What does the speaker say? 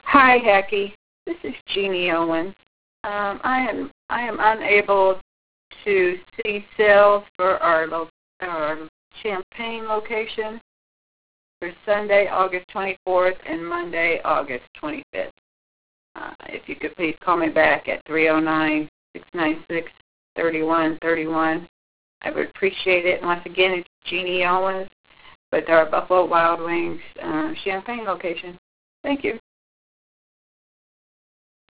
Hi, Hacky. This is Jeannie Owens. I am unable to see sales for our Champaign location for Sunday, August 24th and Monday, August 25th. If you could please call me back at 309-696-3131. I would appreciate it. And once again, it's Jeannie Owens with our Buffalo Wild Wings Champaign location. Thank you.